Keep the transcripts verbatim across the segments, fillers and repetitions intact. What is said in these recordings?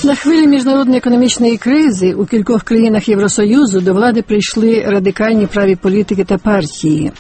На хвилі міжнародної економічної кризи у кількох країнах Євросоюзу до влади прийшли радикальні праві політики та партії.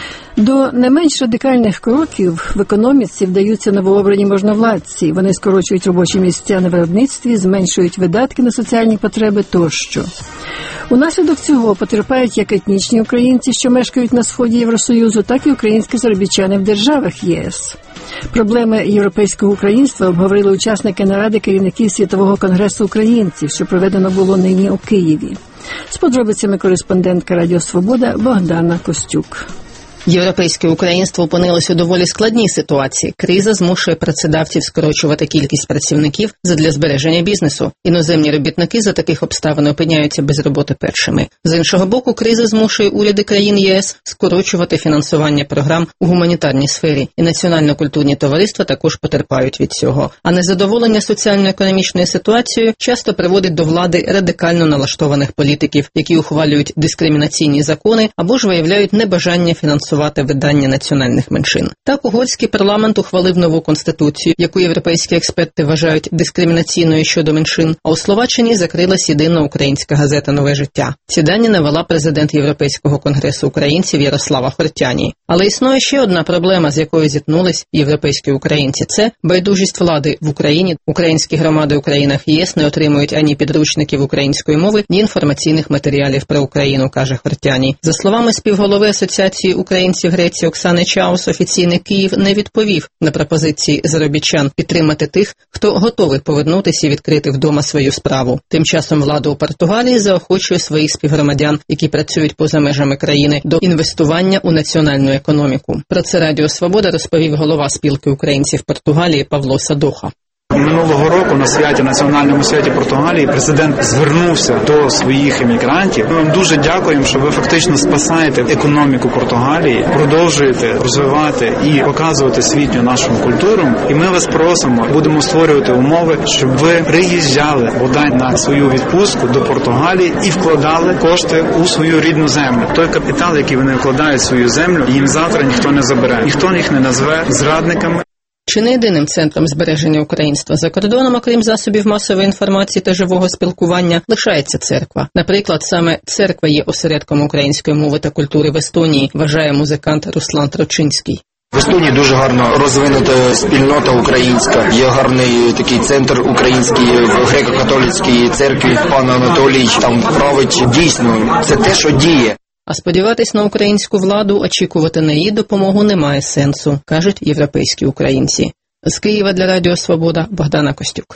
До не менш радикальних кроків в економіці вдаються новообрані можновладці. Вони скорочують робочі місця на виробництві, зменшують видатки на соціальні потреби тощо. Унаслідок цього потерпають як етнічні українці, що мешкають на сході Євросоюзу, так і українські заробітчани в державах ЄС. Проблеми європейського українства обговорили учасники наради керівників Світового конгресу українців, що проведено було нині у Києві. З подробицями кореспондентка Радіо Свобода Богдана Костюк. Європейське українство опинилось у доволі складній ситуації. Криза змушує працедавців скорочувати кількість працівників задля збереження бізнесу. Іноземні робітники за таких обставин опиняються без роботи першими. З іншого боку, криза змушує уряди країн ЄС скорочувати фінансування програм у гуманітарній сфері. І національно-культурні товариства також потерпають від цього. А незадоволення соціально-економічною ситуацією часто приводить до влади радикально налаштованих політиків, які ухвалюють дискримінаційні закони або ж виявляють небажання фінансувати видання національних меншин. Так, угорський парламент ухвалив нову конституцію, яку європейські експерти вважають дискримінаційною щодо меншин, а у Словаччині закрилась єдина українська газета «Нове життя». Ці дані навела президент Європейського конгресу українців Ярослава Хортяні. Але існує ще одна проблема, з якою зіткнулись європейські українці – це байдужість влади в Україні. Українські громади у країнах ЄС не отримують ані підручників української мови, ні інформаційних матеріалів про Україну, каже Хортяні. За словами співголови Асоціації українців Греції Оксани Чаус, офіційний Київ не відповів на пропозиції заробітчан підтримати тих, хто готовий повернутися і відкрити вдома свою справу. Тим часом влада у Португалії заохочує своїх співгромадян, які працюють поза межами країни, до інвестування у національну економіку. Про це Радіо Свобода розповів голова спілки українців Португалії Павло Садоха. Минулого року на святі, національному святі Португалії, президент звернувся до своїх емігрантів. Ми вам дуже дякуємо, що ви фактично спасаєте економіку Португалії, продовжуєте розвивати і показувати світню нашу культуру. І ми вас просимо, будемо створювати умови, щоб ви приїжджали бодай на свою відпустку до Португалії і вкладали кошти у свою рідну землю. Той капітал, який вони вкладають в свою землю, їм завтра ніхто не забере. Ніхто їх не назве зрадниками. Чи не єдиним центром збереження українства за кордоном, окрім засобів масової інформації та живого спілкування, лишається церква. Наприклад, саме церква є осередком української мови та культури в Естонії, вважає музикант Руслан Трочинський. В Естонії дуже гарно розвинута спільнота українська. Є гарний такий центр український в греко-католицькій церкві. Пан Анатолій там править. Дійсно, це те, що діє. А сподіватись на українську владу, очікувати на її допомогу немає сенсу, кажуть європейські українці. З Києва для Радіо Свобода Богдана Костюк.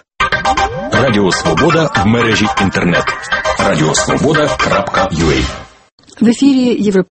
Радіо Свобода в мережі інтернет. радіосвобода крапка ю а. В ефірі Європейські